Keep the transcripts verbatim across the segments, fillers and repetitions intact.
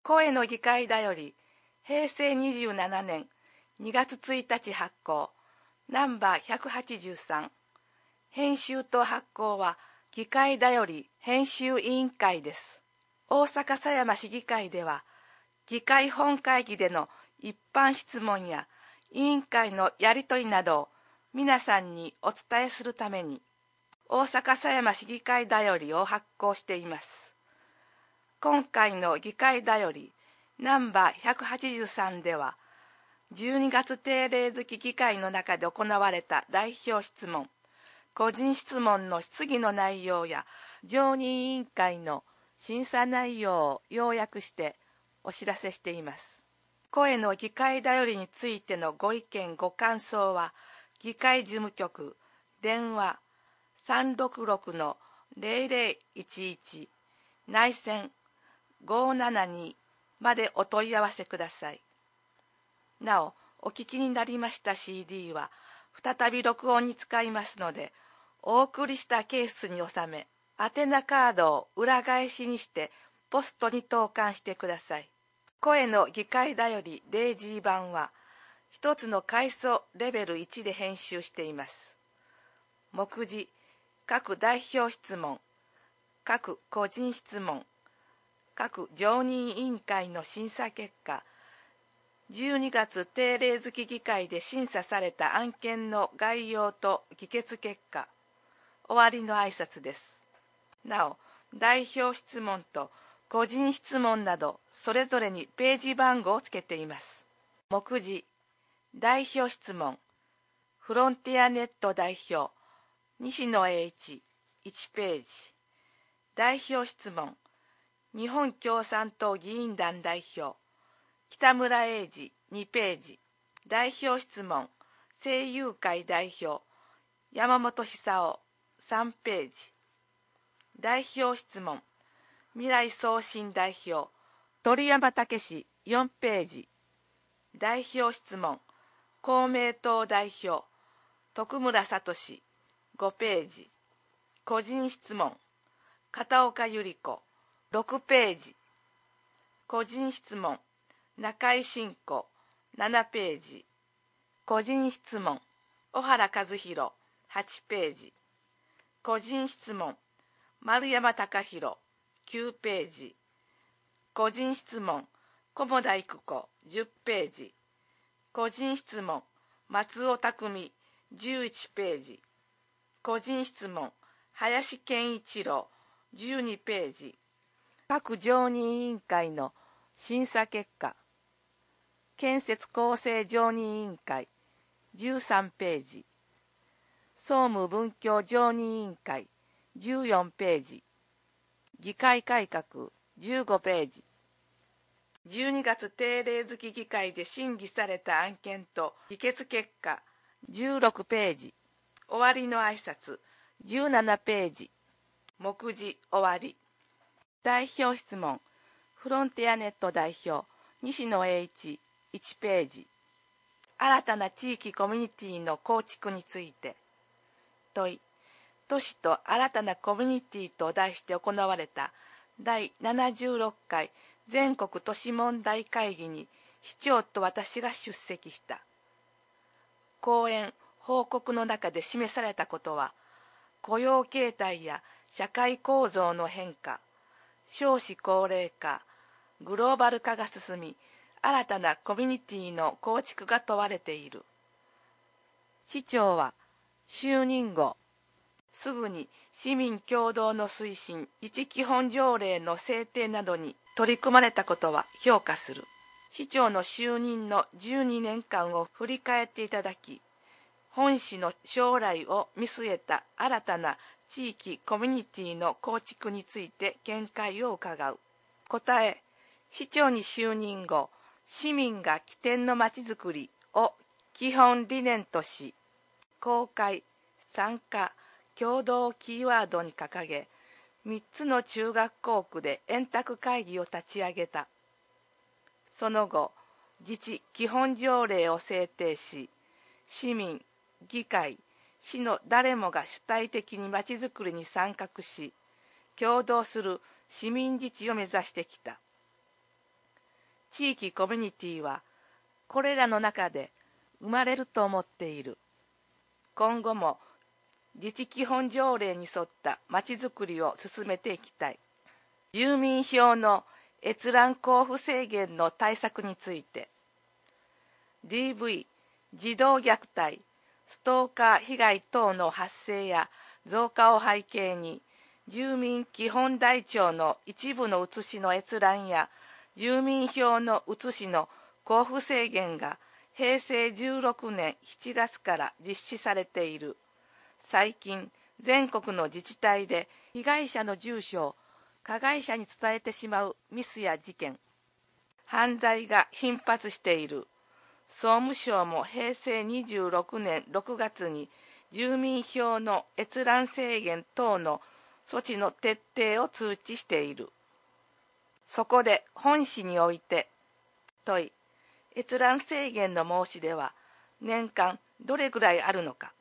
声の議会だよりへいせいにじゅうななねんにがつついたち発行ナンバーひゃくはちじゅうさん。編集と発行は議会だより編集委員会です。大阪狭山市議会では議会本会議での一般質問や委員会のやり取りなどを皆さんにお伝えするために大阪狭山市議会だよりを発行しています。今回の議会だよりナンバーひゃくはちじゅうさんではじゅうにがつ定例月議会の中で行われた代表質問、個人質問の質疑の内容や常任委員会の審査内容を要約してお知らせしています。声の議会だよりについてのご意見ご感想は議会事務局電話 さんろくろくのぜろぜろいちいち 内線ごーななにまでお問い合わせください。なお、お聞きになりました シーディー は再び録音に使いますので、お送りしたケースに収め、宛名カードを裏返しにしてポストに投函してください。声の議会だよりデイジー版は一つの階層レベルいちで編集しています。目次、各代表質問、各個人質問、各常任委員会の審査結果、じゅうにがつ定例月議会で審査された案件の概要と議決結果、終わりの挨拶です。なお、代表質問と個人質問などそれぞれにページ番号をつけています。目次、代表質問、フロンティアネット代表、西野英一、いちページ。代表質問、日本共産党議員団代表、北村英二にページ。代表質問、声優会代表、山本久夫さんページ。代表質問、未来送信代表、鳥山武史よんページ。代表質問、公明党代表、徳村聡ごページ。個人質問、片岡百合子ろくページ。個人質問、中井真子ななページ。個人質問、小原和弘はちページ。個人質問、丸山貴弘きゅうページ。個人質問、菰田育子じゅうページ。個人質問、松尾匠じゅういちページ。個人質問、林健一郎じゅうにページ。各常任委員会の審査結果、建設構成常任委員会じゅうさんページ、総務文教常任委員会じゅうよんページ、議会改革じゅうごページ。じゅうにがつ定例月議会で審議された案件と議決結果じゅうろくページ。終わりの挨拶じゅうななページ。目次終わり。代表質問、フロンティアネット代表西野英一いちページ。新たな地域コミュニティの構築について。問い、都市と新たなコミュニティと題して行われただいななじゅうろっかい全国都市問題会議に市長と私が出席した。講演報告の中で示されたことは、雇用形態や社会構造の変化、少子高齢化、グローバル化が進み、新たなコミュニティの構築が問われている。市長は就任後、すぐに市民共同の推進一基本条例の制定などに取り組まれたことは評価する。市長の就任のじゅうにねんかんを振り返っていただき、本市の将来を見据えた新たな地域コミュニティの構築について見解を伺う。答え、市長に就任後、市民が起点のまちづくりを基本理念とし、公開、参加、共同をキーワードに掲げ、みっつの中学校区で円卓会議を立ち上げた。その後、自治基本条例を制定し、市民、議会、市の誰もが主体的にまちづくりに参画し、協働する市民自治を目指してきた。 地域コミュニティはこれらの中で生まれると思っている。今後も自治基本条例に沿ったまちづくりを進めていきたい。住民票の閲覧交付制限の対策について、 ディーブイ、児童虐待、ストーカー被害等の発生や増加を背景に、住民基本台帳の一部の写しの閲覧や住民票の写しの交付制限がへいせいじゅうろくねんしちがつから実施されている。最近、全国の自治体で被害者の住所を加害者に伝えてしまうミスや事件、犯罪が頻発している。総務省もへいせいにじゅうろくねんろくがつに住民票の閲覧制限等の措置の徹底を通知している。そこで本誌において問い、閲覧制限の申し出は年間どれぐらいあるのか。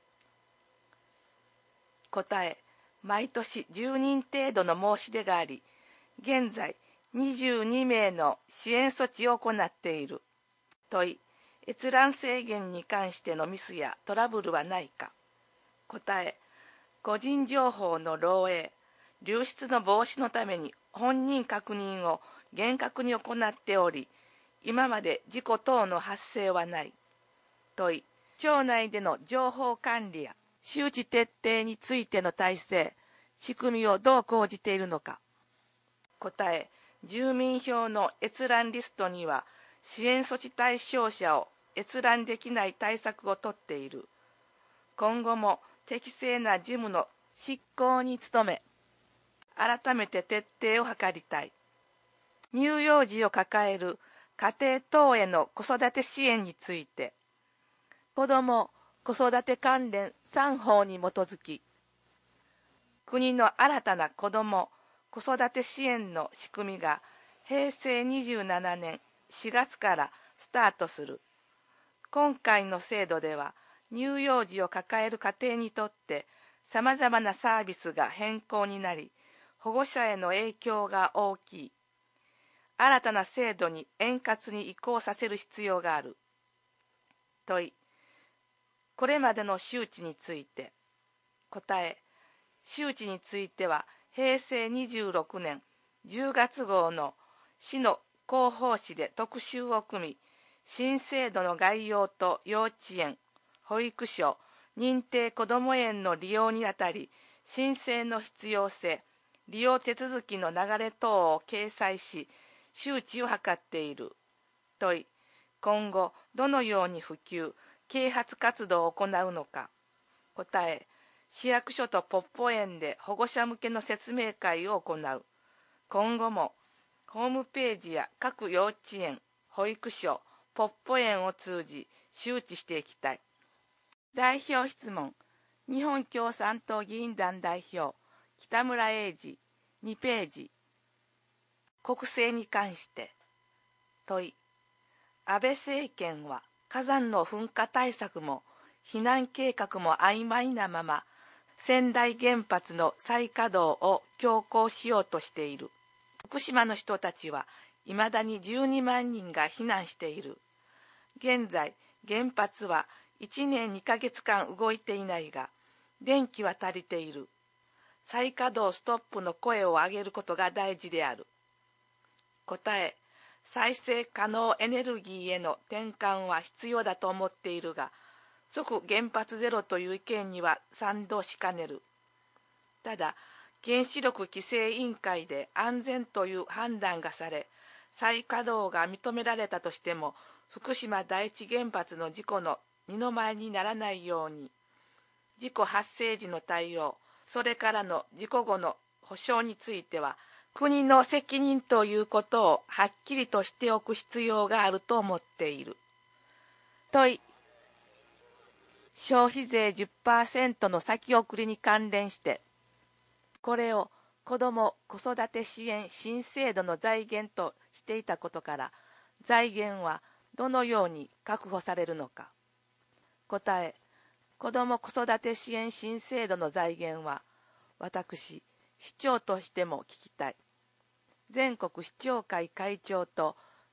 答え、毎年じゅうにん程度の申し出があり、現在にじゅうにめいの支援措置を行っている。問い、閲覧制限に関してのミスやトラブルはないか。答え、個人情報の漏洩、流出の防止のために本人確認を厳格に行っており、今まで事故等の発生はない。問い、町内での情報管理や周知徹底についての体制、仕組みをどう講じているのか。答え、住民票の閲覧リストには支援措置対象者を閲覧できない対策をとっている。今後も適正な事務の執行に努め、改めて徹底を図りたい。乳幼児を抱える家庭等への子育て支援について、子ども・子育て関連さんほうに基づき、国の新たな子ども・子育て支援の仕組みがへいせいにじゅうななねんしがつからスタートする。今回の制度では、乳幼児を抱える家庭にとってさまざまなサービスが変更になり、保護者への影響が大きい。新たな制度に円滑に移行させる必要がある。問い、これまでの周知について。答え、周知についてはへいせいにじゅうろくねんじゅうがつ号の市の広報誌で特集を組み、新制度の概要と幼稚園、保育所、認定こども園の利用にあたり、申請の必要性、利用手続きの流れ等を掲載し、周知を図っている。問い、今後どのように普及、啓発活動を行うのか。答え、市役所とポッポ園で保護者向けの説明会を行う。今後もホームページや各幼稚園、保育所、ポッポ園を通じ周知していきたい。代表質問、日本共産党議員団代表、北村英二、にページ。国政に関して。問い、安倍政権は火山の噴火対策も避難計画も曖昧なまま、川内原発の再稼働を強行しようとしている。福島の人たちはいまだにじゅうにまんにんが避難している。現在、原発はいちねんにかげつかん動いていないが、電気は足りている。再稼働ストップの声を上げることが大事である。答え、再生可能エネルギーへの転換は必要だと思っているが、即原発ゼロという意見には賛同しかねる。ただ、原子力規制委員会で安全という判断がされ、再稼働が認められたとしても、福島第一原発の事故の二の舞にならないように、事故発生時の対応、それからの事故後の補償については、国の責任ということをはっきりとしておく必要があると思っている。問い、消費税 じゅっパーセント の先送りに関連して、これを子ども・子育て支援新制度の財源としていたことから、財源はどのように確保されるのか。答え、子ども・子育て支援新制度の財源は、私、市長としても聞きたい。全国市長会会長と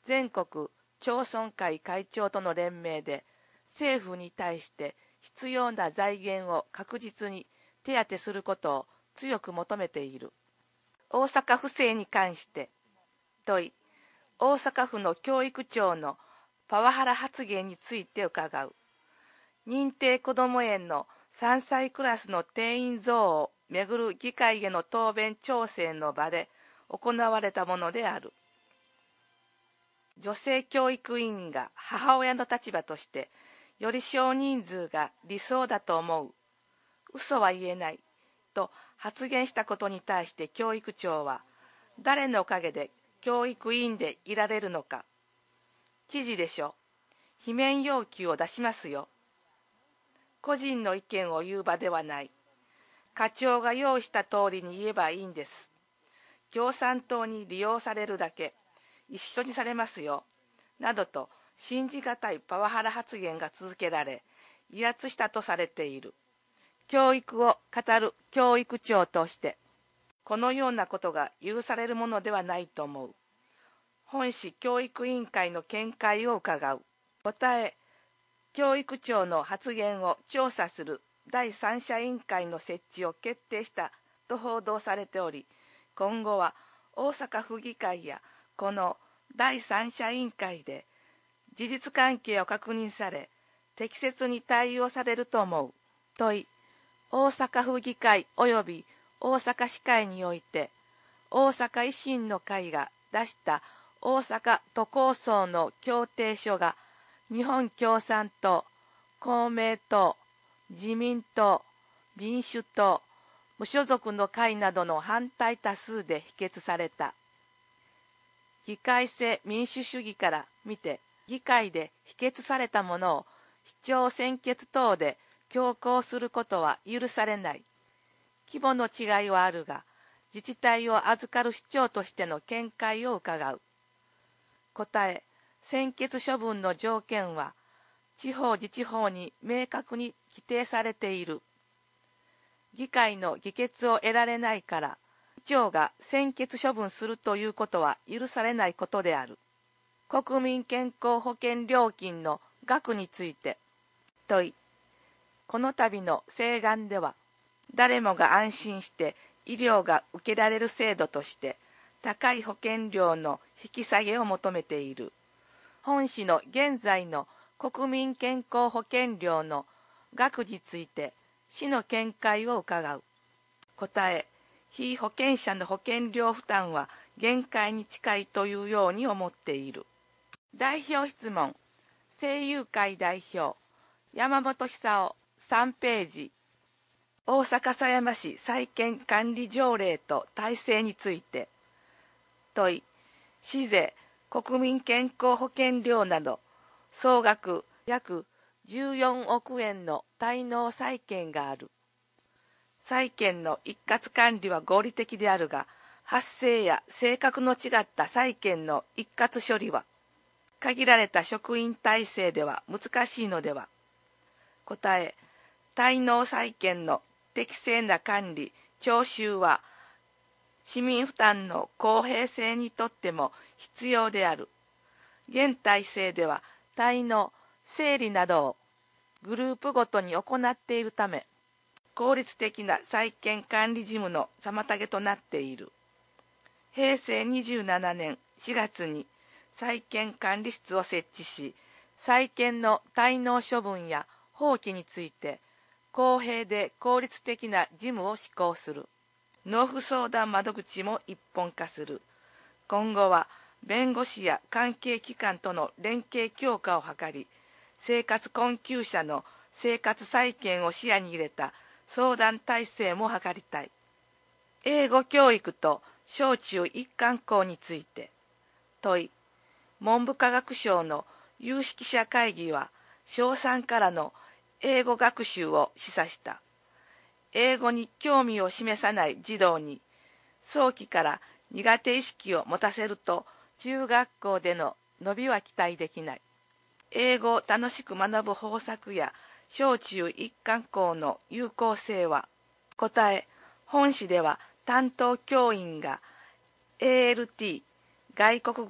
全国町村会会長との連名で政府に対して必要な財源を確実に手当てすることを強く求めている。大阪府政に関して問い、大阪府の教育長のパワハラ発言について伺う。認定こども園のさんさいクラスの定員増をめぐる議会への答弁調整の場で行われたものである。女性教育委員が母親の立場としてより少人数が理想だと思う。嘘は言えないと発言したことに対して教育長は誰のおかげで教育委員でいられるのか。知事でしょ。罷免要求を出しますよ。個人の意見を言う場ではない。課長が用意した通りに言えばいいんです。共産党に利用されるだけ一緒にされますよ。などと信じがたいパワハラ発言が続けられ、威圧したとされている。教育を語る教育長として、このようなことが許されるものではないと思う。本市教育委員会の見解を伺う。答え、教育長の発言を調査する第三者委員会の設置を決定したと報道されており、今後は大阪府議会やこの第三者委員会で事実関係を確認され、適切に対応されると思う。問い、大阪府議会及び大阪市会において、大阪維新の会が出した大阪都構想の協定書が日本共産党、公明党、自民党、民主党、無所属の会などの反対多数で否決された。議会制民主主義から見て、議会で否決されたものを市長選決等で強行することは許されない。規模の違いはあるが、自治体を預かる市長としての見解を伺う。答え、専決処分の条件は、地方自治法に明確に規定されている。議会の議決を得られないから、市長が専決処分するということは許されないことである。国民健康保険料金の額について問い、この度の請願では、誰もが安心して医療が受けられる制度として高い保険料の引き下げを求めている。本市の現在の国民健康保険料の額について市の見解を伺う。答え、被保険者の保険料負担は限界に近いというように思っている。代表質問、声優会代表山本久夫さんページ。大阪狭山市再建管理条例と体制について問い、市税、国民健康保険料など総額約じゅうよんおくえんの滞納債権がある。債権の一括管理は合理的であるが、発生や性格の違った債権の一括処理は限られた職員体制では難しいのでは。答え、滞納債権の適正な管理・徴収は市民負担の公平性にとっても必要である。現体制では滞納・整理などをグループごとに行っているため、効率的な債権管理事務の妨げとなっている。へいせいにじゅうななねんしがつに債権管理室を設置し、債権の滞納処分や放棄について公平で効率的な事務を施行する。納付相談窓口も一本化する。今後は弁護士や関係機関との連携強化を図り、生活困窮者の生活再建を視野に入れた相談体制も図りたい。英語教育と小中一貫校について問い、文部科学省の有識者会議は小さんからの英語学習を示唆した。英語に興味を示さない児童に早期から苦手意識を持たせると中学校での伸びは期待できない。英語を楽しく学ぶ方策や小中一貫校の有効性は。答え、本市では担当教員が エーエルティー 外国語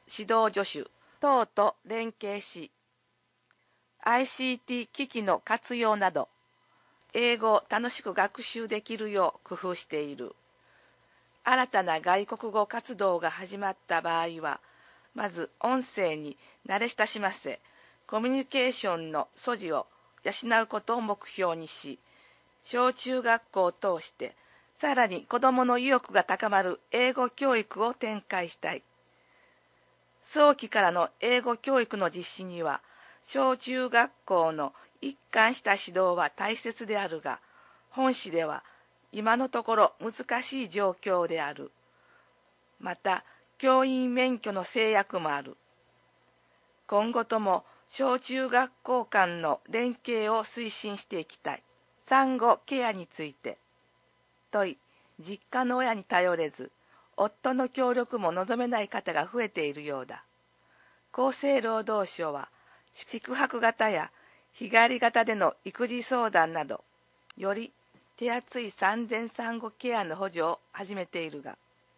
指導助手等と連携し、アイシーティー 機器の活用など、英語を楽しく学習できるよう工夫している。新たな外国語活動が始まった場合は、まず音声に慣れ親しませ、コミュニケーションの素地を養うことを目標にし、小中学校を通して、さらに子どもの意欲が高まる英語教育を展開したい。早期からの英語教育の実施には、小中学校の一貫した指導は大切であるが、本市では今のところ難しい状況である。また、教員免許の制約もある。今後とも小中学校間の連携を推進していきたい。産後ケアについて問い、実家の親に頼れず、夫の協力も望めない方が増えているようだ。厚生労働省は、宿泊型や日帰り型での育児相談など、より手厚い産前産後ケアの補助を始めているが、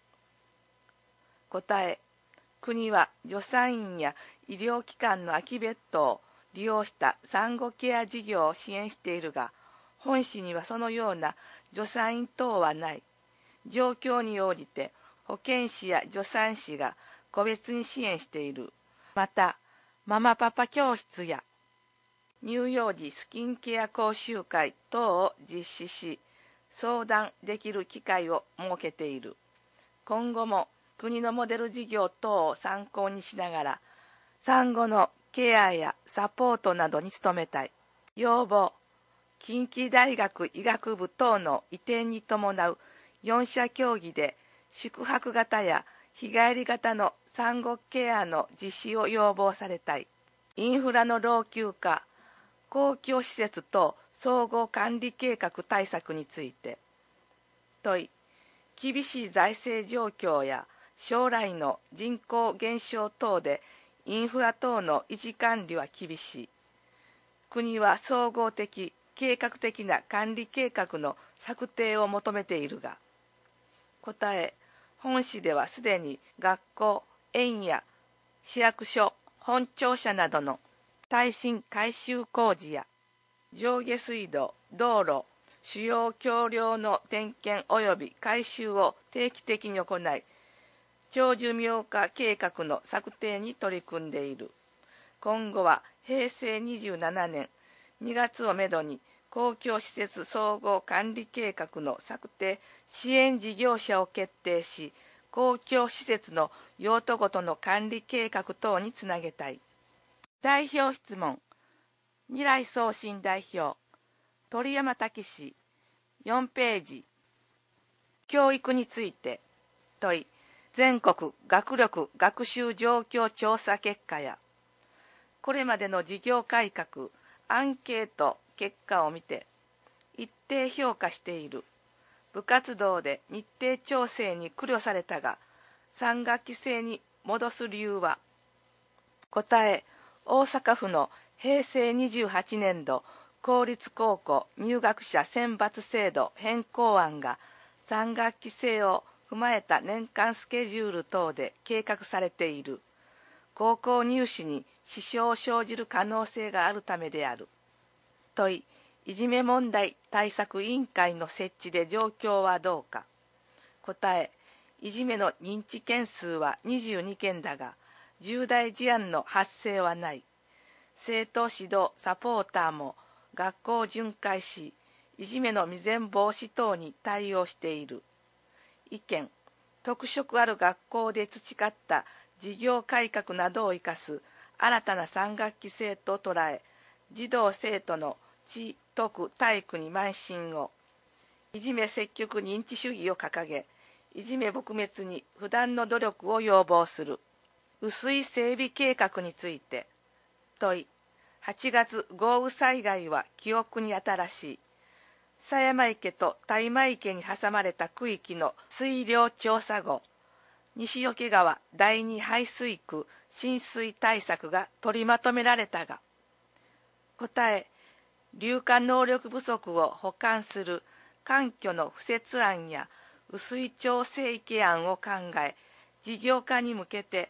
答え、国は助産院や医療機関の空きベッドを利用した産後ケア事業を支援しているが、本市にはそのような助産院等はない。状況に応じて保健師や助産師が個別に支援している。また、ママパパ教室や乳幼児スキンケア講習会等を実施し、相談できる機会を設けている。今後も国のモデル事業等を参考にしながら、産後のケアやサポートなどに努めたい。要望、近畿大学医学部等の移転に伴うよん者協議で宿泊型や日帰り型の産後ケアの実施を要望されたい。インフラの老朽化、公共施設等総合管理計画対策について問い、厳しい財政状況や将来の人口減少等でインフラ等の維持管理は厳しい。国は総合的計画的な管理計画の策定を求めているが、答え、本市ではすでに学校、園や市役所、本庁舎などの耐震改修工事や上下水道、道路、主要橋梁の点検及び改修を定期的に行い、長寿命化計画の策定に取り組んでいる。今後は平成にじゅうななねんにがつをめどに公共施設総合管理計画の策定支援事業者を決定し、公共施設の用途ごとの管理計画等につなげたい。代表質問、未来送信代表鳥山武史、よんページ。教育について問い、全国学力学習状況調査結果やこれまでの事業改革アンケート結果を見て一定評価している。部活動で日程調整に苦慮されたがさん学期制に戻す理由は。答え、大阪府の平成にじゅうはちねんど公立高校入学者選抜制度変更案がさん学期制を踏まえた年間スケジュール等で計画されている。高校入試に支障を生じる可能性があるためである。問い、いじめ問題対策委員会の設置で状況はどうか。答え、いじめの認知件数はにじゅうにけんだが、重大事案の発生はない。生徒指導サポーターも学校を巡回し、いじめの未然防止等に対応している。意見、特色ある学校で培った事業改革などを生かす新たなさん学期制と捉え、児童生徒の知徳体育に邁進を、いじめ積極認知主義を掲げ、いじめ撲滅に不断の努力を要望する。雨水整備計画について問い、はちがつ豪雨災害は記憶に新しい。狭山池と大間池に挟まれた区域の水量調査後、西桶川第二排水区浸水対策が取りまとめられたが、答え、流下能力不足を補完する環境の敷設案や雨水調整池案を考え、事業化に向けて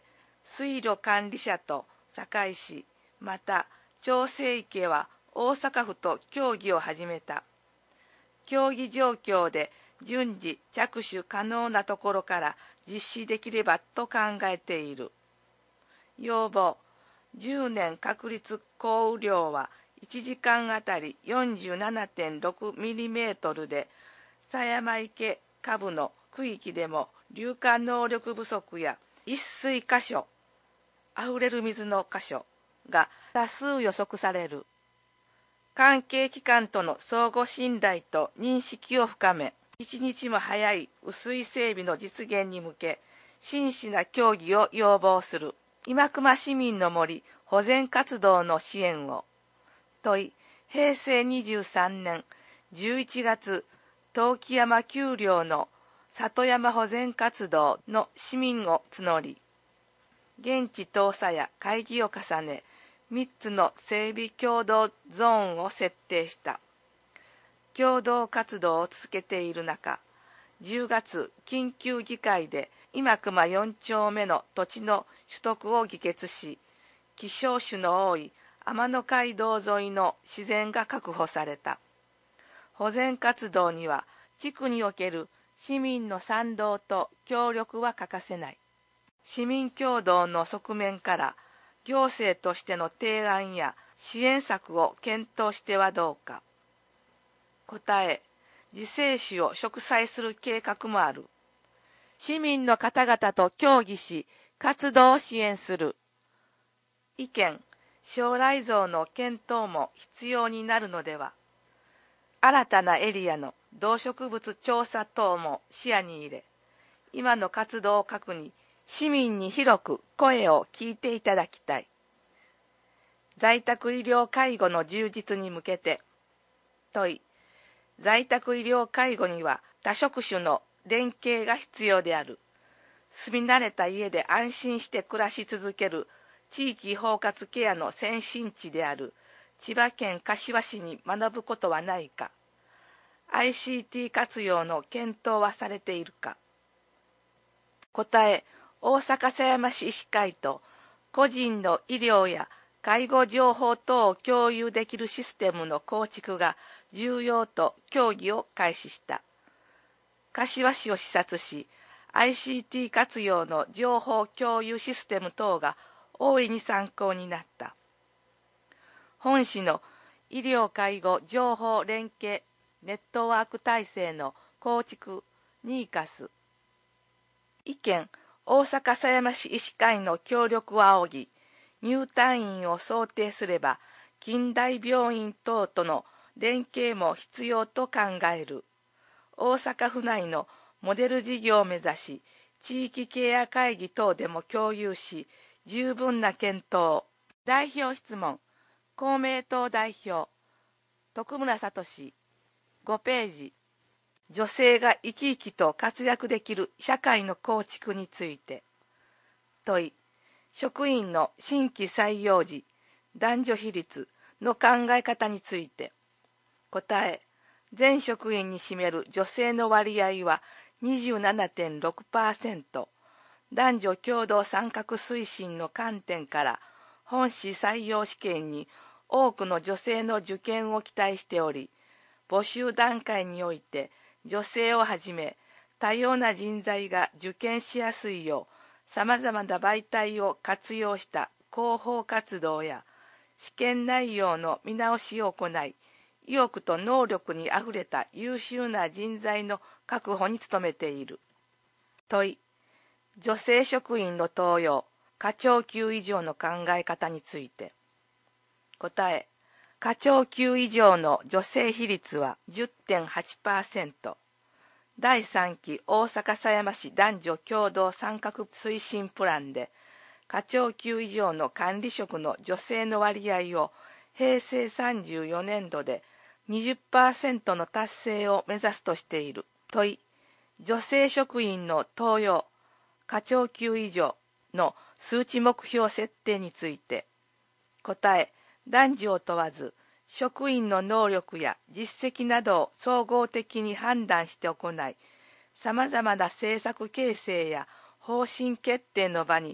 水路管理者と堺市、また長生池は大阪府と協議を始めた。協議状況で順次着手可能なところから実施できればと考えている。要望、じゅうねん確率降雨量はいちじかんあたり よんじゅうななてんろくミリメートル で、狭山池下部の区域でも流下能力不足や溢水箇所、溢れる水の箇所が多数予測される。関係機関との相互信頼と認識を深め、一日も早い雨水整備の実現に向け、真摯な協議を要望する。今熊市民の森保全活動の支援を。問い、へいせいにじゅうさんねんじゅういちがつ、東木山丘陵の里山保全活動の市民を募り、現地調査や会議を重ね、みっつの整備共同ゾーンを設定した。共同活動を続けている中、じゅうがつ緊急議会で今熊よん丁目の土地の取得を議決し、希少種の多い天野街道沿いの自然が確保された。保全活動には地区における市民の賛同と協力は欠かせない。市民協同の側面から行政としての提案や支援策を検討してはどうか。答え、自生種を植栽する計画もある。市民の方々と協議し、活動を支援する。意見、将来像の検討も必要になるのでは。新たなエリアの動植物調査等も視野に入れ、今の活動を核に市民に広く声を聞いていただきたい。在宅医療介護の充実に向けて。問い、在宅医療介護には多職種の連携が必要である。住み慣れた家で安心して暮らし続ける地域包括ケアの先進地である千葉県柏市に学ぶことはないか。アイシーティー 活用の検討はされているか。答え、大阪狭山市医師会と個人の医療や介護情報等を共有できるシステムの構築が重要と協議を開始した。柏市を視察し、アイシーティー 活用の情報共有システム等が大いに参考になった。本市の医療介護情報連携ネットワーク体制の構築ニーカス。意見、大阪狭山市医師会の協力を仰ぎ、入退院を想定すれば近代病院等との連携も必要と考える。大阪府内のモデル事業を目指し、地域ケア会議等でも共有し、十分な検討。代表質問、公明党代表、徳村聡ごページ。女性が生き生きと活躍できる社会の構築について。問い、職員の新規採用時、男女比率の考え方について。答え、全職員に占める女性の割合は にじゅうななてんろくパーセント。男女共同参画推進の観点から本市採用試験に多くの女性の受験を期待しており、募集段階において女性をはじめ多様な人材が受験しやすいようさまざまな媒体を活用した広報活動や試験内容の見直しを行い、意欲と能力にあふれた優秀な人材の確保に努めている。問い、女性職員の登用、課長級以上の考え方について。答え、課長級以上の女性比率は じゅってんはちパーセント。だいさんき大阪狭山市男女共同参画推進プランで、課長級以上の管理職の女性の割合をへいせいさんじゅうよねんどで にじゅっパーセント の達成を目指すとしている。問い、女性職員の登用、課長級以上の数値目標設定について。答え、男女を問わず、職員の能力や実績などを総合的に判断して行い、さまざまな政策形成や方針決定の場に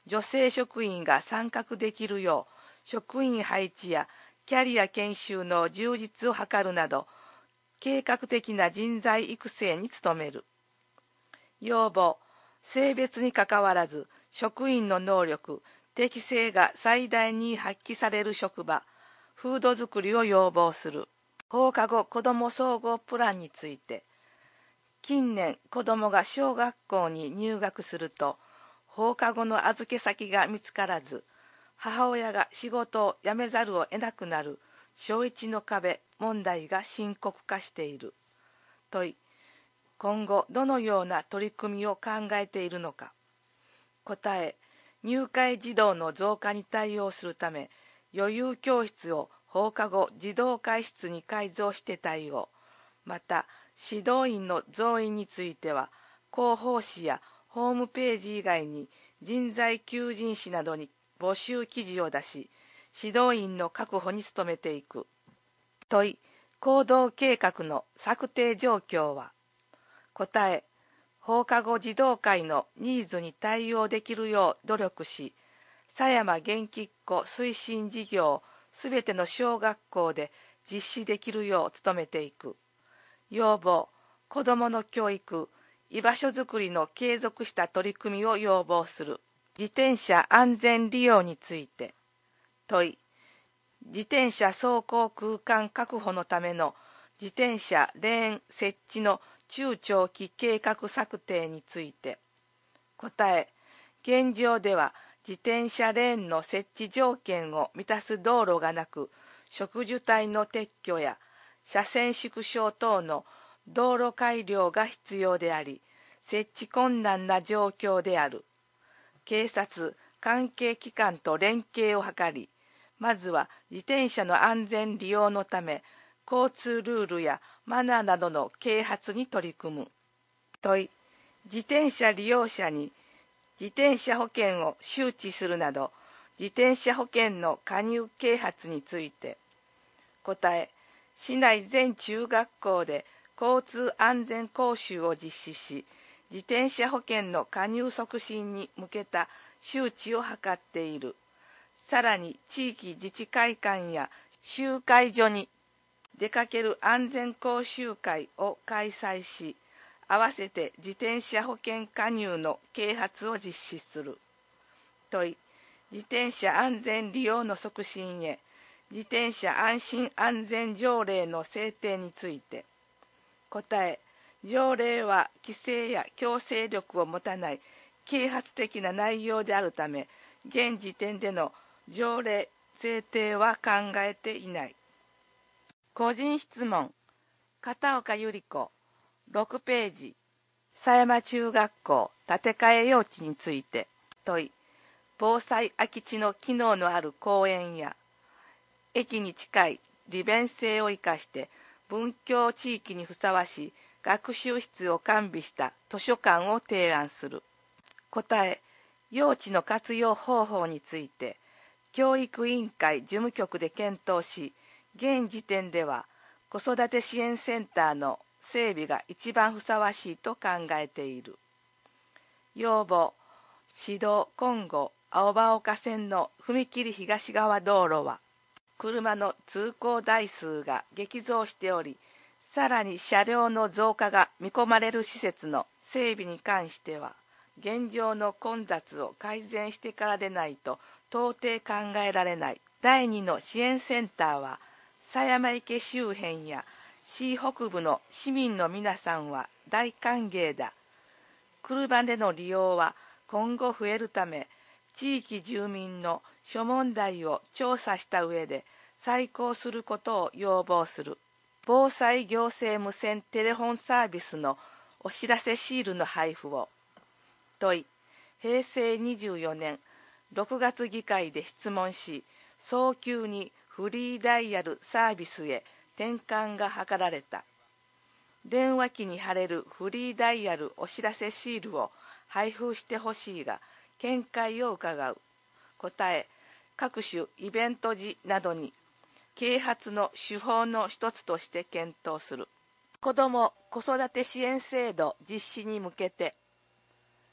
女性職員が参画できるよう職員配置やキャリア研修の充実を図るなど計画的な人材育成に努める。要望、性別にかかわらず職員の能力、適性が最大に発揮される職場、風土づくりを要望する。放課後子ども総合プランについて、近年子どもが小学校に入学すると放課後の預け先が見つからず、母親が仕事を辞めざるを得なくなる小一の壁問題が深刻化している。問い、今後どのような取り組みを考えているのか。答え、入会児童の増加に対応するため、余裕教室を放課後児童会室に改造して対応。また、指導員の増員については、広報誌やホームページ以外に人材求人誌などに募集記事を出し、指導員の確保に努めていく。問い、行動計画の策定状況は。答え、放課後児童会のニーズに対応できるよう努力し、狭山元気っ子推進事業をすべての小学校で実施できるよう努めていく。要望、子どもの教育、居場所づくりの継続した取り組みを要望する。自転車安全利用について。問い、自転車走行空間確保のための自転車レーン設置の中長期計画策定について。答え、現状では自転車レーンの設置条件を満たす道路がなく、植樹帯の撤去や車線縮小等の道路改良が必要であり、設置困難な状況である。警察、関係機関と連携を図り、まずは自転車の安全利用のため、交通ルールやマナーなどの啓発に取り組む。問い、自転車利用者に自転車保険を周知するなど、自転車保険の加入啓発について。答え、市内全中学校で交通安全講習を実施し、自転車保険の加入促進に向けた周知を図っている。さらに地域自治会館や集会所に出かける安全講習会を開催し、合わせて自転車保険加入の啓発を実施する。問い、自転車安全利用の促進へ、自転車安心安全条例の制定について。答え、条例は規制や強制力を持たない啓発的な内容であるため、現時点での条例制定は考えていない。個人質問、片岡百合子、ろくページ、狭山中学校建て替え用地について。問い、防災空き地の機能のある公園や、駅に近い利便性を生かして文教地域にふさわしい学習室を完備した図書館を提案する。答え、用地の活用方法について、教育委員会事務局で検討し、現時点では子育て支援センターの整備が一番ふさわしいと考えている。要望、市道金剛青葉岡線の踏切東側道路は、車の通行台数が激増しており、さらに車両の増加が見込まれる施設の整備に関しては、現状の混雑を改善してからでないと到底考えられない。だいにの支援センターは、狭山池周辺や市北部の市民の皆さんは大歓迎だ。車での利用は今後増えるため、地域住民の諸問題を調査した上で再考することを要望する。防災行政無線テレフォンサービスのお知らせシールの配布を。問い、へいせいにじゅうよねんろくがつ議会で質問し、早急にフリーダイヤルサービスへ転換が図られた。電話機に貼れるフリーダイヤルお知らせシールを配布してほしいが、見解を伺う。答え、各種イベント時などに啓発の手法の一つとして検討する。子ども・子育て支援制度実施に向けて、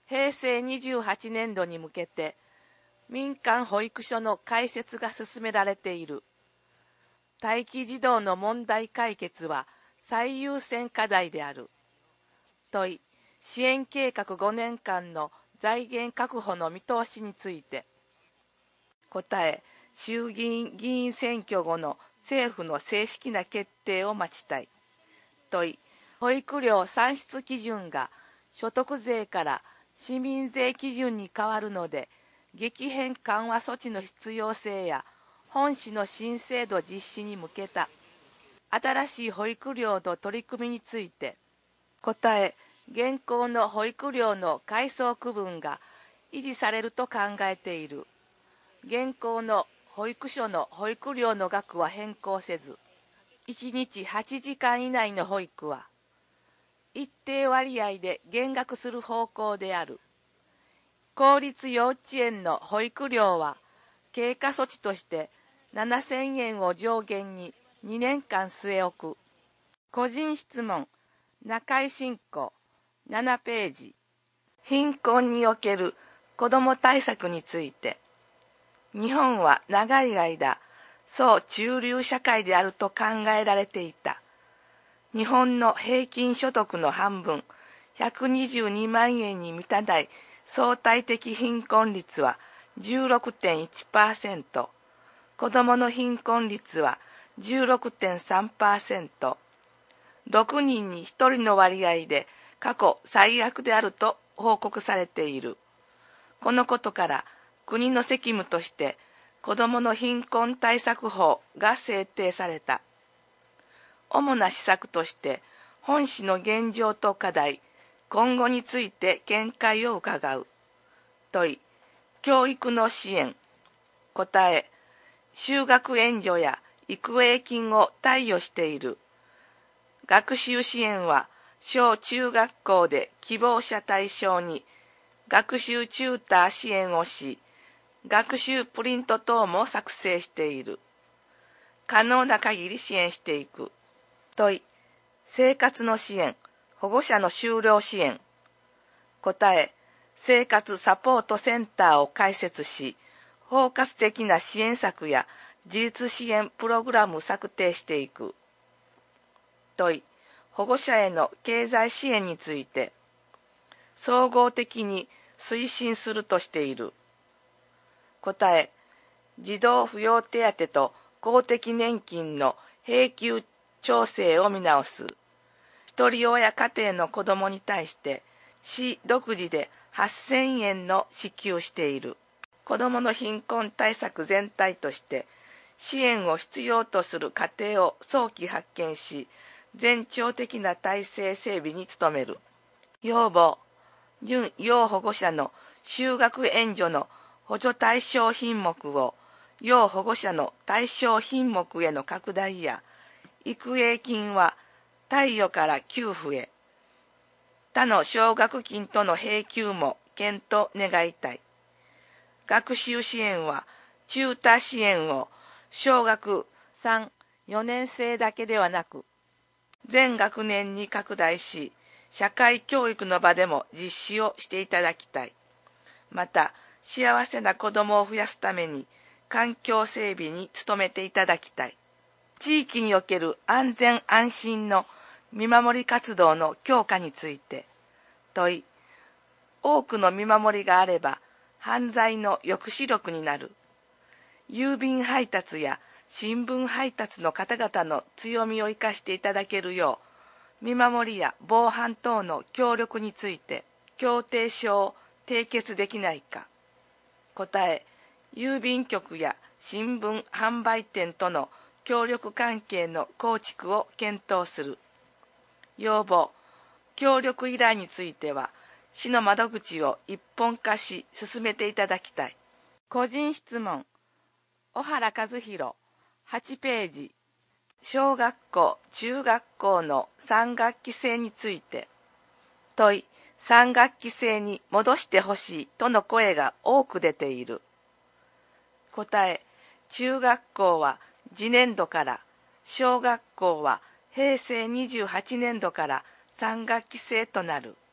へいせいにじゅうはちねんどに向けて民間保育所の開設が進められている。待機児童の問題解決は最優先課題である。問い、支援計画ごねんかんの財源確保の見通しについて。答え、衆議院議員選挙後の政府の正式な決定を待ちたい。問い、保育料算出基準が所得税から市民税基準に変わるので、激変緩和措置の必要性や本市の新制度実施に向けた新しい保育料の取り組みについて。答え、現行の保育料の階層区分が維持されると考えている。現行の保育所の保育料の額は変更せず、いちにちはちじかん以内の保育は一定割合で減額する方向である。公立幼稚園の保育料は経過措置としてななせんえんを上限ににねんかん据え置く。個人質問、中井信子、ななページ。貧困における子ども対策について。日本は長い間、総中流社会であると考えられていた。日本の平均所得の半分、ひゃくにじゅうにまんえんに満たない相対的貧困率は じゅうろくてんいちパーセント、子どもの貧困率は じゅうろくてんさんパーセント、ろくにんにひとりの割合で過去最悪であると報告されている。このことから国の責務として子どもの貧困対策法が制定された。主な施策として本市の現状と課題、今後について見解を伺う。問い、教育の支援。答え、就学援助や育英金を貸与している。学習支援は小中学校で希望者対象に学習チューター支援をし、学習プリント等も作成している。可能な限り支援していく。問い、生活の支援、保護者の就労支援。答え、生活サポートセンターを開設し、包括的な支援策や自立支援プログラムを策定していく。問い、保護者への経済支援について、総合的に推進するとしている。答え、児童扶養手当と公的年金の並給調整を見直す。一人親家庭の子どもに対して市独自ではっせんえんの支給している。子どもの貧困対策全体として支援を必要とする家庭を早期発見し、全庁的な体制整備に努める。要望、準要保護者の就学援助の補助対象品目を要保護者の対象品目への拡大や、育英金は貸与から給付へ、他の奨学金との並給も検討願いたい。学習支援はチューター支援を小学さん、よねんせいだけではなく、全学年に拡大し、社会教育の場でも実施をしていただきたい。また、幸せな子どもを増やすために環境整備に努めていただきたい。地域における安全安心の見守り活動の強化について。問い、多くの見守りがあれば犯罪の抑止力になる。郵便配達や新聞配達の方々の強みを生かしていただけるよう、見守りや防犯等の協力について協定書を締結できないか。答え、郵便局や新聞販売店との協力関係の構築を検討する。要望、協力依頼については市の窓口を一本化し進めていただきたい。個人質問、小原和弘、はちページ。小学校、中学校のさん学期制について。問い、さん学期制に戻してほしいとの声が多く出ている。答え、中学校は次年度から、小学校はへいせいにじゅうはちねんどからさん学期制となる。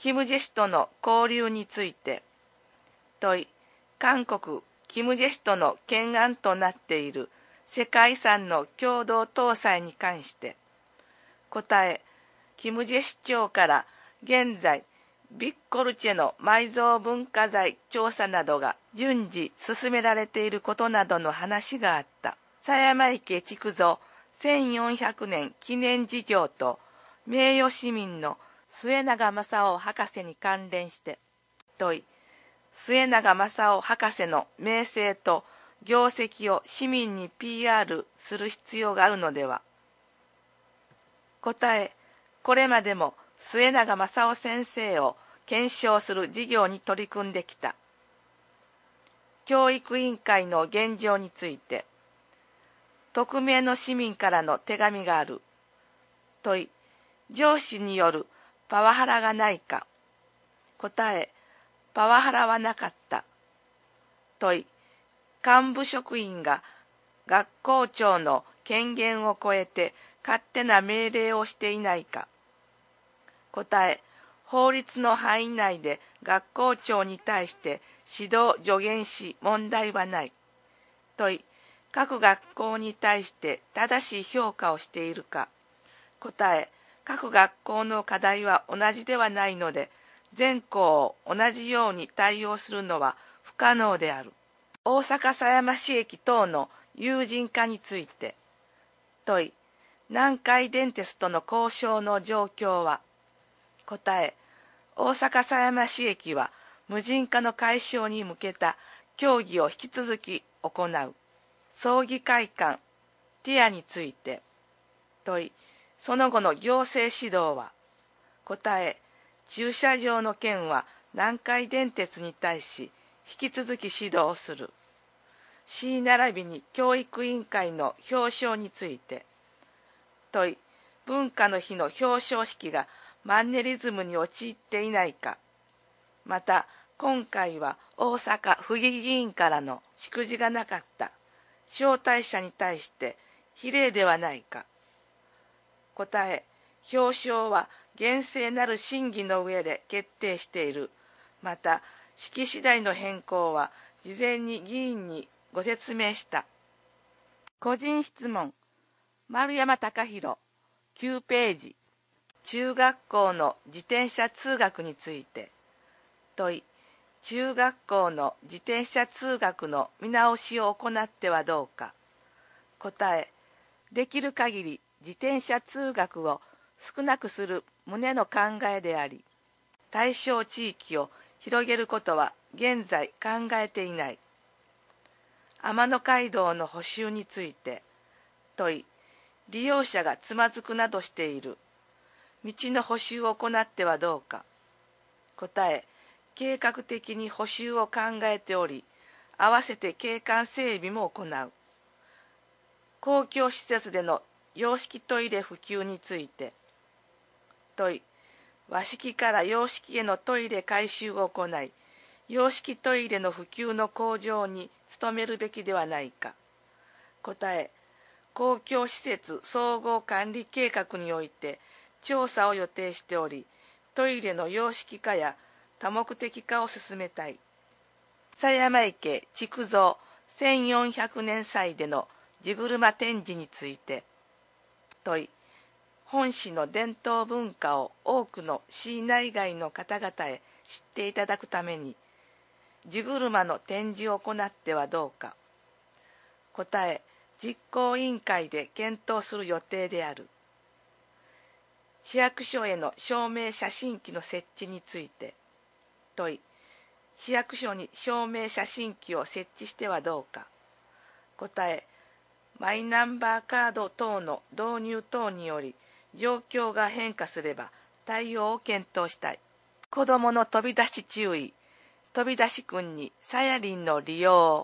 キム・ジェ氏との交流について。問い、韓国キム・ジェ氏との懸案となっている世界遺産の共同搭載に関して。答え、キム・ジェ市長から現在ビッコルチェの埋蔵文化財調査などが順次進められていることなどの話があった。狭山池築造せんよんひゃくねん記念事業と名誉市民の末永正夫博士に関連して問い、末永正夫博士の名声と業績を市民に ピーアール する必要があるのでは。答え、これまでも末永正夫先生を検証する事業に取り組んできた。教育委員会の現状について。匿名の市民からの手紙がある。問い、上司によるパワハラがないか。答え、パワハラはなかった。問い、幹部職員が学校長の権限を超えて勝手な命令をしていないか。答え、法律の範囲内で学校長に対して指導助言し問題はない。問い、各学校に対して正しい評価をしているか。答え、各学校の課題は同じではないので、全校を同じように対応するのは不可能である。大阪狭山市駅等の有人化について。問い、南海電鉄との交渉の状況は。答え、大阪狭山市駅は無人化の解消に向けた協議を引き続き行う。葬儀会館ティアについて。問い、その後の行政指導は。答え、駐車場の件は南海電鉄に対し引き続き指導する。C 並びに教育委員会の表彰について。問い、文化の日の表彰式がマンネリズムに陥っていないか。また、今回は大阪府議議員からの祝辞がなかった招待者に対して非礼ではないか。答え、表彰は厳正なる審議の上で決定している。また、式次第の変更は事前に議員にご説明した。個人質問、丸山貴弘、きゅうページ。中学校の自転車通学について。問い、中学校の自転車通学の見直しを行ってはどうか。答え、できる限り自転車通学を少なくする旨の考えであり、対象地域を広げることは現在考えていない。天野街道の補修について。問い、利用者がつまずくなどしている。道の補修を行ってはどうか。答え、計画的に補修を考えており、合わせて景観整備も行う。公共施設での洋式トイレ普及について。問い、和式から洋式へのトイレ改修を行い、洋式トイレの普及の向上に努めるべきではないか。答え、公共施設総合管理計画において調査を予定しており、トイレの洋式化や多目的化を進めたい。狭山池築造せんよんひゃくねん祭での地車展示について。問い、本市の伝統文化を多くの市内外の方々へ知っていただくために、地車の展示を行ってはどうか。答え、実行委員会で検討する予定である。市役所への証明写真機の設置について。問い、市役所に証明写真機を設置してはどうか。答え、マイナンバーカード等の導入等により状況が変化すれば対応を検討したい。子どもの飛び出し注意、飛び出し訓にサヤリンの利用。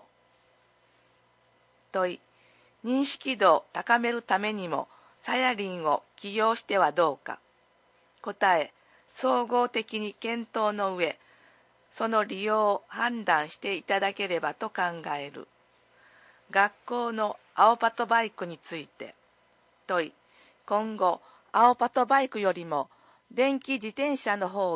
問い、認識度を高めるためにもサヤリンを起用してはどうか。答え、総合的に検討の上、その利用を判断していただければと考える。学校の青パトバイクについて。問い、今後青パトバイクよりも電気自転車の方が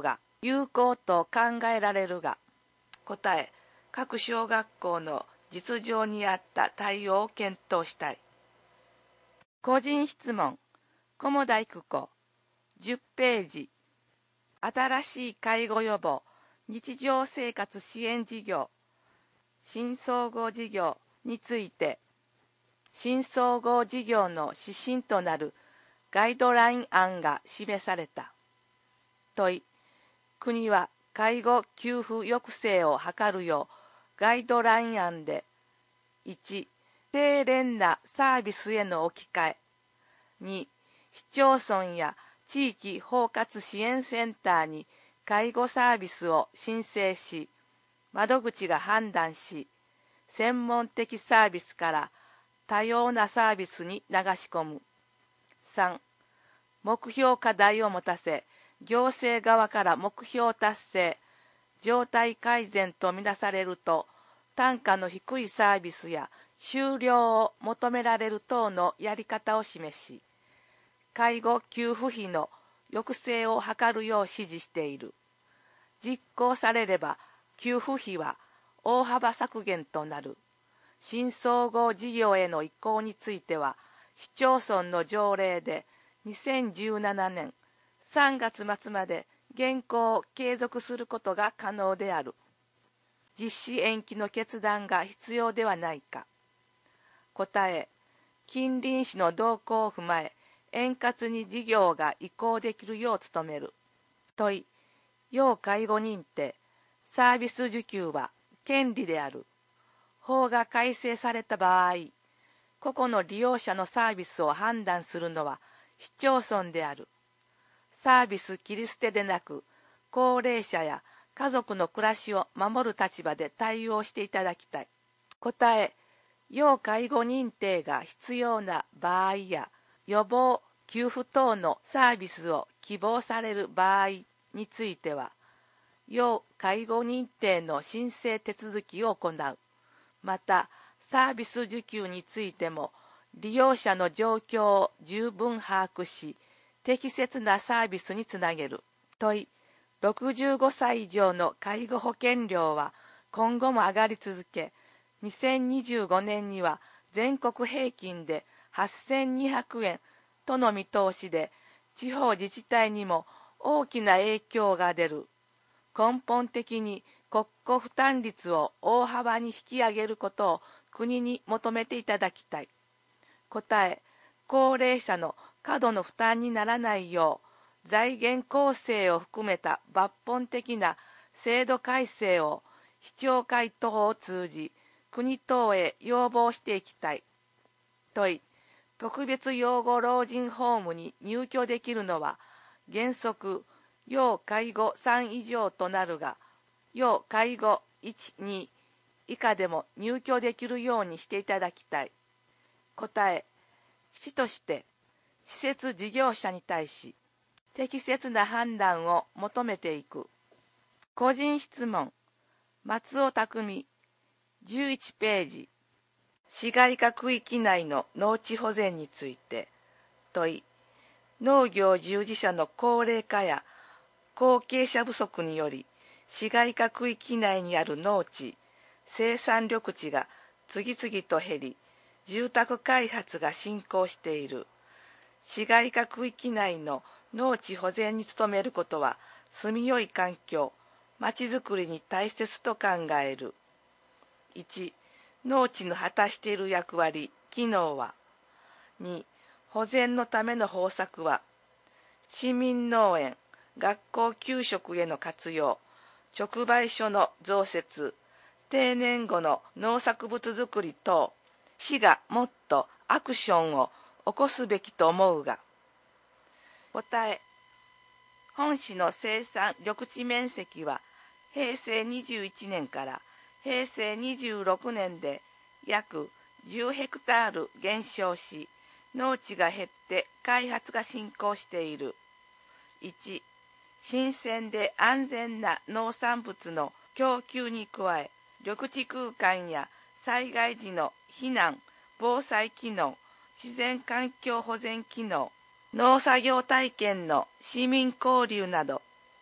有効と考えられるが、答え、各小学校の実情に合った対応を検討したい。個人質問、菰田育子、じゅっページ。新しい介護予防、日常生活支援事業、新総合事業について、新総合事業の指針となるガイドライン案が示された。問い、国は介護給付抑制を図るようガイドライン案で、いち、低廉なサービスへの置き換え、に、市町村や地域包括支援センターに介護サービスを申請し、窓口が判断し、専門的サービスから多様なサービスに流し込む。さん、目標課題を持たせ、行政側から目標達成、状態改善とみなされると、単価の低いサービスや終了を求められる等のやり方を示し、介護給付費の抑制を図るよう指示している。実行されれば、給付費は大幅削減となる。新総合事業への移行については、市町村の条例でにせんじゅうななねんさんがつ末まで現行を継続することが可能である。実施延期の決断が必要ではないか。答え、近隣市の動向を踏まえ、円滑に事業が移行できるよう努める。問い、要介護認定、サービス受給は権利である。法が改正された場合、個々の利用者のサービスを判断するのは市町村である。サービス切り捨てでなく、高齢者や家族の暮らしを守る立場で対応していただきたい。答え、要介護認定が必要な場合や、予防、給付等のサービスを希望される場合については、要介護認定の申請手続きを行う。また、サービス受給についても、利用者の状況を十分把握し、適切なサービスにつなげる。問い、ろくじゅうごさい以上の介護保険料は今後も上がり続け、にせんにじゅうごねんには全国平均ではっせんにひゃくえんとの見通しで、地方自治体にも大きな影響が出る。根本的に国庫負担率を大幅に引き上げることを国に求めていただきたい。答え、高齢者の過度の負担にならないよう、財源構成を含めた抜本的な制度改正を市長会等を通じ、国等へ要望していきたい。問い、特別養護老人ホームに入居できるのは、原則、要介護さん以上となるが、要介護いち、に以下でも入居できるようにしていただきたい。答え、市として施設事業者に対し適切な判断を求めていく。個人質問、松尾匠、じゅういちページ。市街化区域内の農地保全について。問い、農業従事者の高齢化や後継者不足により、市街化区域内にある農地、生産緑地が次々と減り、住宅開発が進行している。市街化区域内の農地保全に努めることは、住みよい環境、まちづくりに大切と考える。いち、農地の果たしている役割、機能は。に、保全のための方策は、市民農園、学校給食への活用、直売所の増設、定年後の農作物作り等、市がもっとアクションを起こすべきと思うが。答え、本市の生産緑地面積は平成にじゅういちねんから平成にじゅうろくねんで約じゅうヘクタール減少し、農地が減って開発が進行している。いち、新鮮で安全な農産物の供給に加え、緑地空間や災害時の避難、防災機能、自然環境保全機能、農作業体験の市民交流など、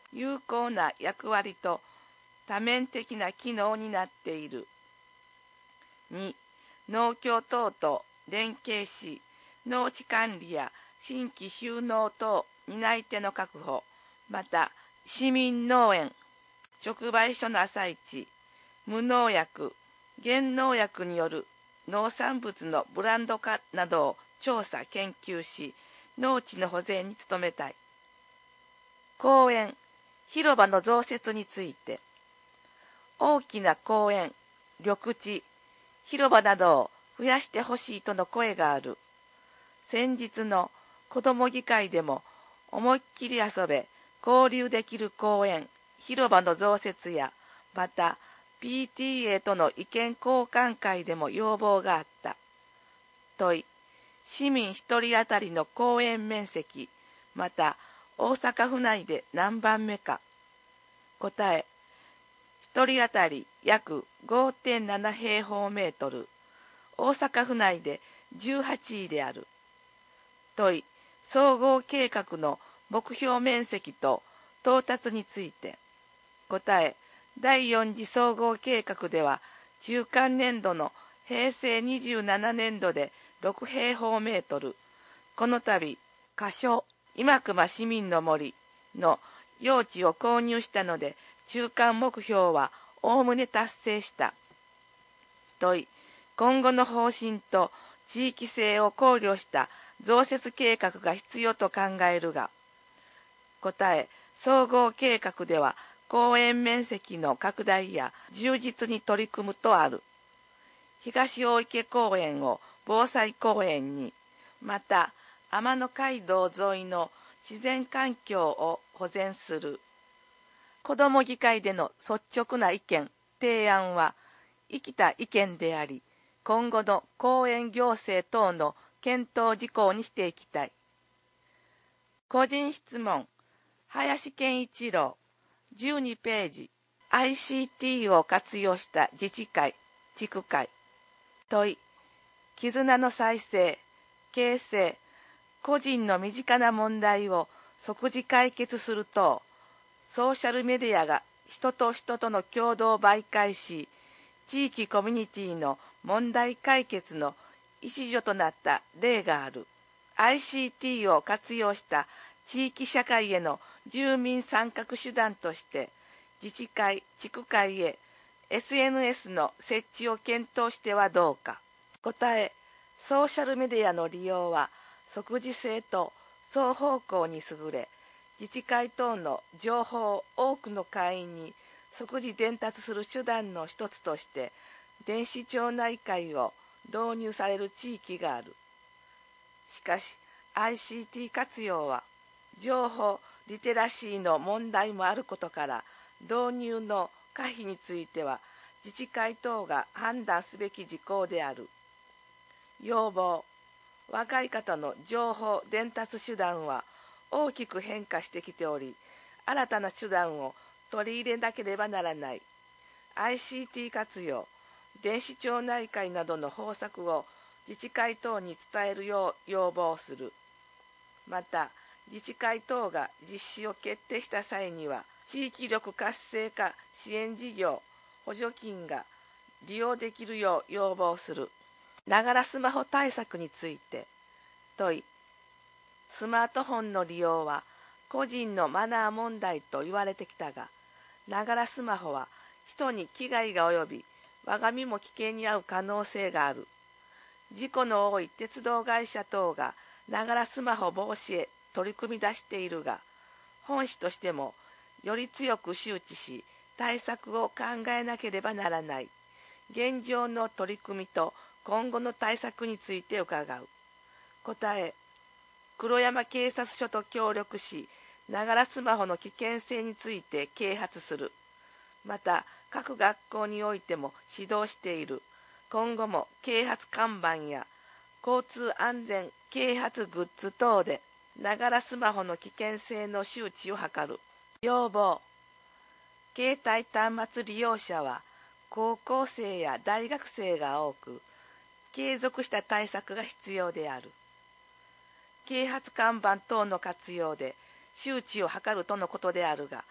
有効な役割と多面的な機能になっている。に、農協等と連携し、農地管理や新規収納等担い手の確保、また市民農園、直売所の朝市、無農薬、減農薬による農産物のブランド化などを調査研究し、農地の保全に努めたい。公園、広場の増設について、大きな公園、緑地、広場などを増やしてほしいとの声がある。先日の子ども議会でも思いっきり遊べ、交流できる公園、広場の増設や、また ピーティーエー との意見交換会でも要望があった。問い、市民一人当たりの公園面積、また大阪府内で何番目か。答え、一人当たり約 ごてんなな 平方メートル、大阪府内でじゅうはちいである。問い、総合計画の目標面積と到達について。答え、だいよん次総合計画では中間年度の平成にじゅうななねんどでろく平方メートル、この度、仮所今熊市民の森の用地を購入したので、中間目標はおおむね達成した。問い、今後の方針と地域性を考慮した増設計画が必要と考えるが。答え、総合計画では公園面積の拡大や充実に取り組むとある。東大池公園を防災公園に、また天野街道沿いの自然環境を保全する。子ども議会での率直な意見、提案は生きた意見であり、今後の公園行政等の検討事項にしていきたい。個人質問、林健一郎、じゅうにページ、アイシーティー を活用した自治会、地区会。問い、絆の再生、形成、個人の身近な問題を即時解決すると、ソーシャルメディアが人と人との共同を媒介し、地域コミュニティの問題解決の一助となった例がある。アイシーティー を活用した地域社会への住民参画手段として、自治会、地区会へ エスエヌエス の設置を検討してはどうか。答え、ソーシャルメディアの利用は即時性と双方向に優れ、自治会等の情報を多くの会員に即時伝達する手段の一つとして、電子町内会を導入される地域がある。しかし、アイシーティー 活用は、情報リテラシーの問題もあることから、導入の可否については、自治会等が判断すべき事項である。要望、若い方の情報伝達手段は大きく変化してきており、新たな手段を取り入れなければならない。アイシーティー 活用、電子町内会などの方策を自治会等に伝えるよう要望する。また、自治会等が実施を決定した際には、地域力活性化支援事業補助金が利用できるよう要望する。ながらスマホ対策について。問い、スマートフォンの利用は個人のマナー問題と言われてきたが、ながらスマホは人に危害が及び、我が身も危険に遭う可能性がある。事故の多い鉄道会社等がながらスマホ防止へ取り組み出しているが、本市としてもより強く周知し、対策を考えなければならない。現状の取り組みと今後の対策について伺う。答え、黒山警察署と協力し、ながらスマホの危険性について啓発する。また、各学校においても指導している。今後も啓発看板や交通安全啓発グッズ等で、ながらスマホの危険性の周知を図る。要望、携帯端末利用者は高校生や大学生が多く、継続した対策が必要である。啓発看板等の活用で周知を図るとのことであるが、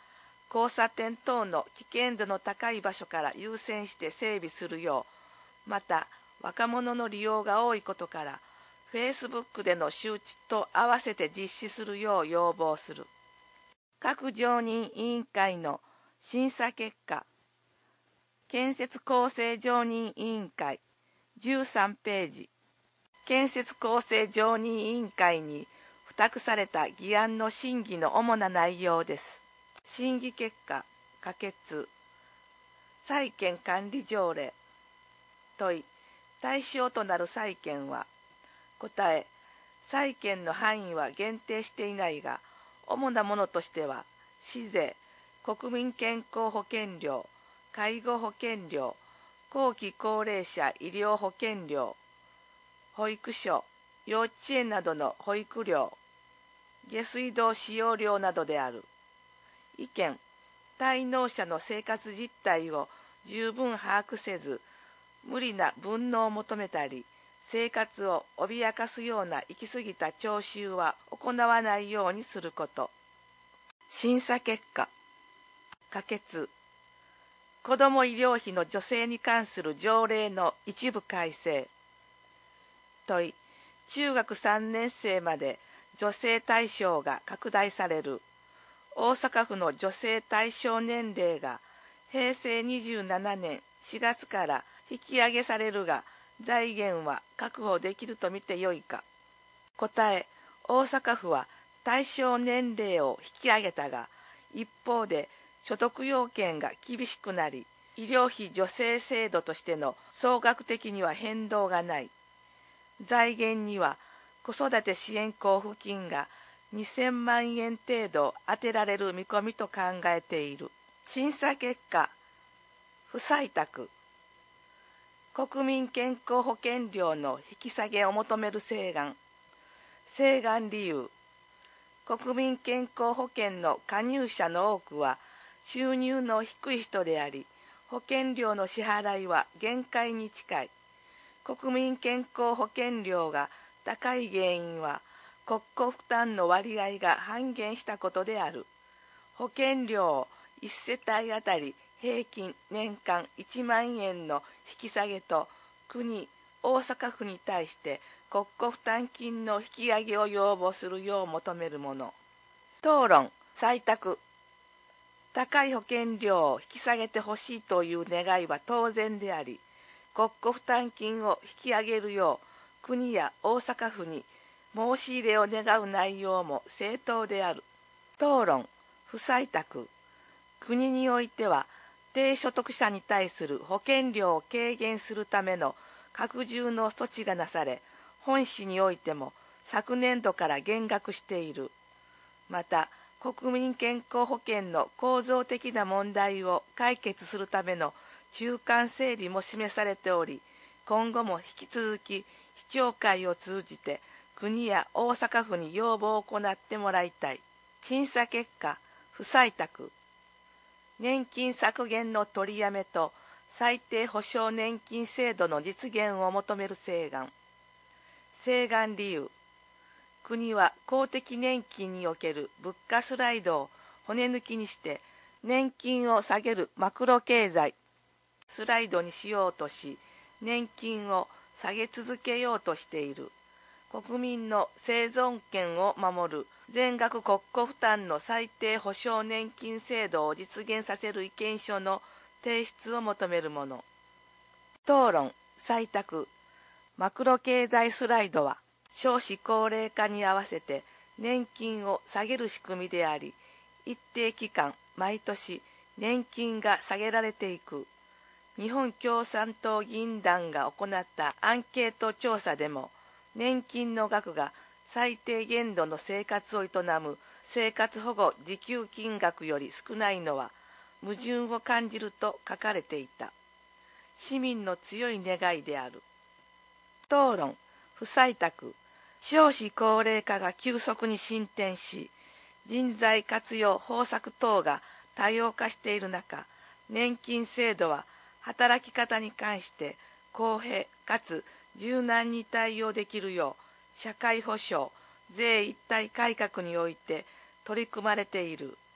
交差点等の危険度の高い場所から優先して整備するよう、また若者の利用が多いことから、Facebook での周知と合わせて実施するよう要望する。各常任委員会の審査結果、建設構成常任委員会じゅうさんページ、建設構成常任委員会に付託された議案の審議の主な内容です。審議結果、可決。債権管理条例。問い、対象となる債権は。答え、債権の範囲は限定していないが、主なものとしては、市税、国民健康保険料、介護保険料、後期高齢者医療保険料、保育所、幼稚園などの保育料、下水道使用料などである。意見、滞納者の生活実態を十分把握せず、無理な分納を求めたり、生活を脅かすような行き過ぎた徴収は行わないようにすること。審査結果、可決。子ども医療費の助成に関する条例の一部改正。問い、中学さんねん生まで助成対象が拡大される。大阪府の助成対象年齢がへいせいにじゅうななねんしがつから引き上げされるが、財源は確保できるとみてよいか。答え、大阪府は対象年齢を引き上げたが、一方で所得要件が厳しくなり、医療費助成制度としての総額的には変動がない。財源には子育て支援交付金がにせんまんえん程度充てられる見込みと考えている。審査結果、不採択。国民健康保険料の引き下げを求める請願。請願理由。国民健康保険の加入者の多くは収入の低い人であり、保険料の支払いは限界に近い。国民健康保険料が高い原因は国庫負担の割合が半減したことである。保険料をいち世帯あたり平均年間いちまんえんの引き下げと、国、大阪府に対して国庫負担金の引き上げを要望するよう求めるもの。討論、採択。高い保険料を引き下げてほしいという願いは当然であり、国庫負担金を引き上げるよう国や大阪府に申し入れを願う内容も正当である。討論、不採択。国においては低所得者に対する保険料を軽減するための拡充の措置がなされ、本市においても昨年度から減額している。また、国民健康保険の構造的な問題を解決するための中間整理も示されており、今後も引き続き市長会を通じて国や大阪府に要望を行ってもらいたい。審査結果、不採択。年金削減の取りやめと最低保障年金制度の実現を求める請願。請願理由。国は公的年金における物価スライドを骨抜きにして年金を下げるマクロ経済スライドにしようとし、年金を下げ続けようとしている。国民の生存権を守る全額国庫負担の最低保障年金制度を実現させる意見書の提出を求めるもの。討論、採択。マクロ経済スライドは少子高齢化に合わせて年金を下げる仕組みであり、一定期間毎年年金が下げられていく。日本共産党議員団が行ったアンケート調査でも、年金の額が最低限度の生活を営む生活保護受給金額より少ないのは矛盾を感じると書かれていた。市民の強い願いである。討論、不採択。少子高齢化が急速に進展し、人材活用方策等が多様化している中、年金制度は働き方に関して公平かつ柔軟に対応できるよう、社会保障、税一体改革において取り組まれている。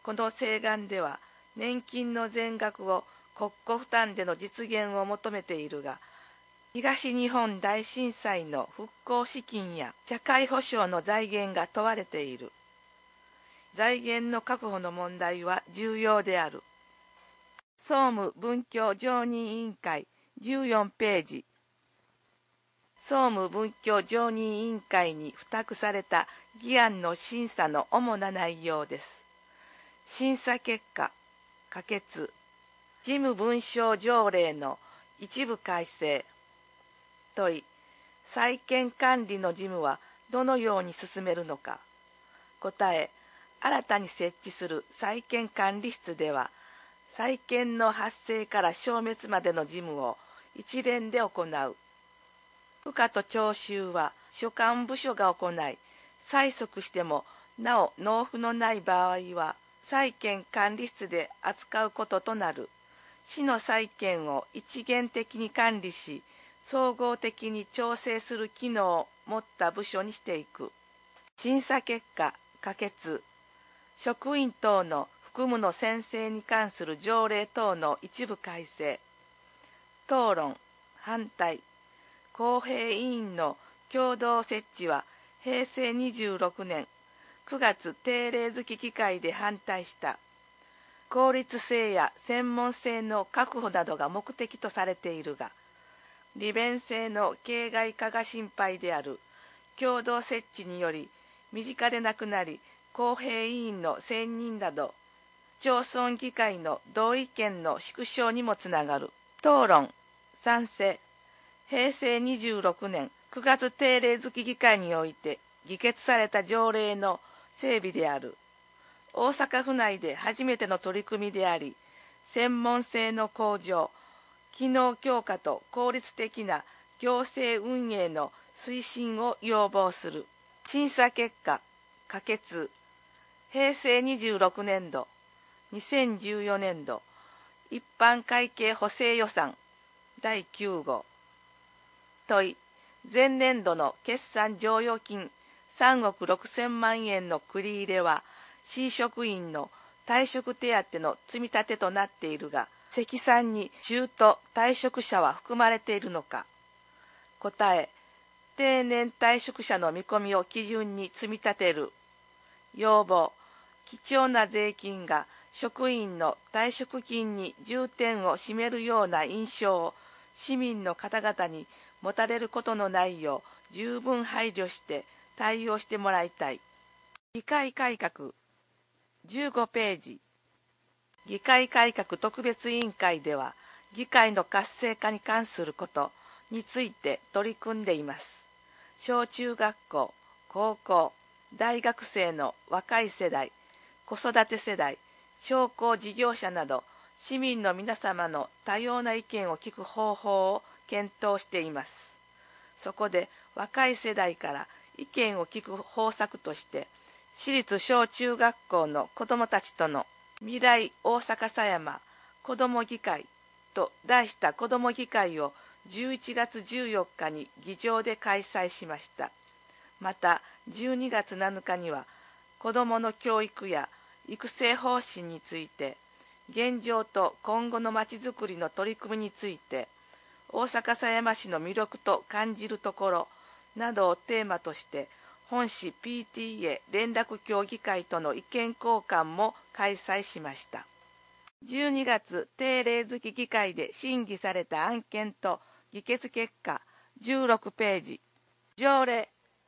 この請願では年金の全額を国庫負担での実現を求めているが、東日本大震災の復興資金や社会保障の財源が問われている。財源の確保の問題は重要である。総務文教常任委員会じゅうよんページ。総務文教常任委員会に付託された議案の審査の主な内容です。審査結果、可決。事務文書条例の一部改正。問い、債権管理の事務はどのように進めるのか。答え、新たに設置する債権管理室では、債権の発生から消滅までの事務を一連で行う。付加と徴収は所管部署が行い、催促してもなお納付のない場合は、債権管理室で扱うこととなる。市の債権を一元的に管理し、総合的に調整する機能を持った部署にしていく。審査結果、可決。職員等の服務の宣誓に関する条例等の一部改正。討論、反対。公平委員の共同設置はへいせいにじゅうろくねんくがつ定例付議会で反対した。効率性や専門性の確保などが目的とされているが、利便性の形骸化が心配である。共同設置により身近でなくなり、公平委員の選任など町村議会の同意見の縮小にもつながる。討論、賛成。へいせいにじゅうろくねんくがつ定例付議会において議決された条例の整備である。大阪府内で初めての取り組みであり、専門性の向上、機能強化と効率的な行政運営の推進を要望する。審査結果、可決。へいせいにじゅうろくねんど、にせんじゅうよねんど、一般会計補正予算だいきゅうごう。問い、前年度の決算剰余金さんおくろくせんまんえんの繰り入れは、市職員の退職手当の積み立てとなっているが、積算に中途退職者は含まれているのか。答え、定年退職者の見込みを基準に積み立てる。要望、貴重な税金が職員の退職金に重点を占めるような印象を市民の方々に持たれることのないよう十分配慮して対応してもらいたい。議会改革じゅうごページ。議会改革特別委員会では、議会の活性化に関することについて取り組んでいます。小中学校、高校、大学生の若い世代、子育て世代、商工事業者など市民の皆様の多様な意見を聞く方法を検討しています。そこで若い世代から意見を聞く方策として、私立小中学校の子どもたちとの未来大阪狭山子ども議会と題した子ども議会をじゅういちがつじゅうよっかに議場で開催しました。またじゅうにがつなのかには子どもの教育や育成方針について、現状と今後のまちづくりの取り組みについて、大阪狭山市の魅力と感じるところなどをテーマとして本市 ピーティーエー 連絡協議会との意見交換も開催しました。じゅうにがつ定例付議会で審議された案件と議決結果じゅうろくページ。条例、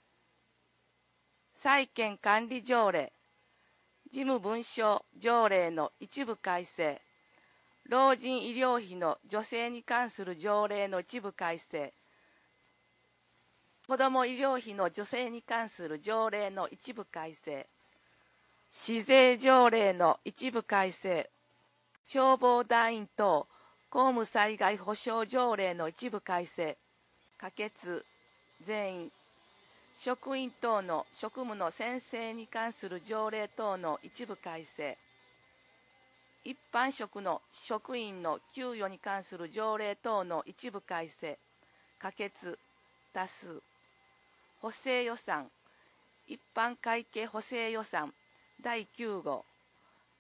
債権管理条例、事務文書条例の一部改正、老人医療費の助成に関する条例の一部改正、子ども医療費の助成に関する条例の一部改正、市税条例の一部改正、消防団員等公務災害保障条例の一部改正、可決、全員、職員等の職務の宣誓に関する条例等の一部改正、一般職の職員の給与に関する条例等の一部改正、可決、多数、補正予算、一般会計補正予算だいきゅうごう、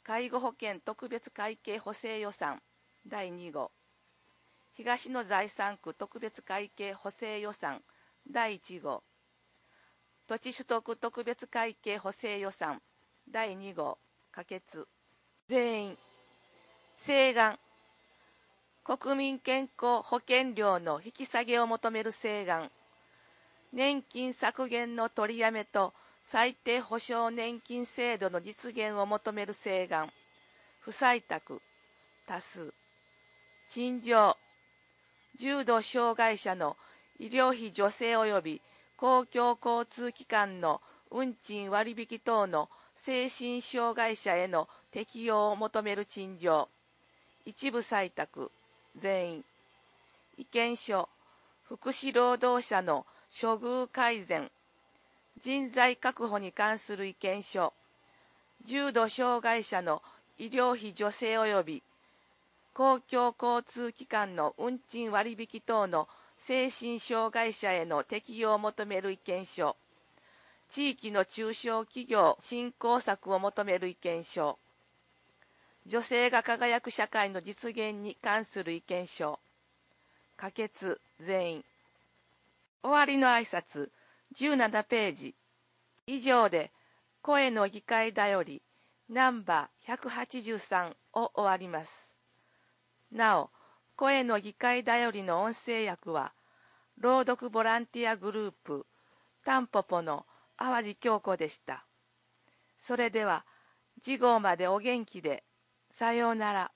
介護保険特別会計補正予算だいに号、東の財産区特別会計補正予算だいいち号、土地取得特別会計補正予算だいに号可決。全員請願、国民健康保険料の引き下げを求める請願、年金削減の取りやめと最低保障年金制度の実現を求める請願、不採択多数。陳情、重度障害者の医療費助成及び公共交通機関の運賃割引等の精神障害者への適用を求める陳情、一部採択全員。意見書、福祉労働者の処遇改善、人材確保に関する意見書、重度障害者の医療費助成及び公共交通機関の運賃割引等の精神障害者への適用を求める意見書、地域の中小企業振興策を求める意見書、女性が輝く社会の実現に関する意見書、可決全員。終わりの挨拶じゅうななページ。以上で声の議会だよりナンバーひゃくはちじゅうさんを終わります。なお、声の議会だよりの音声訳は朗読ボランティアグループタンポポの淡路京子でした。それでは次号までお元気で。さようなら。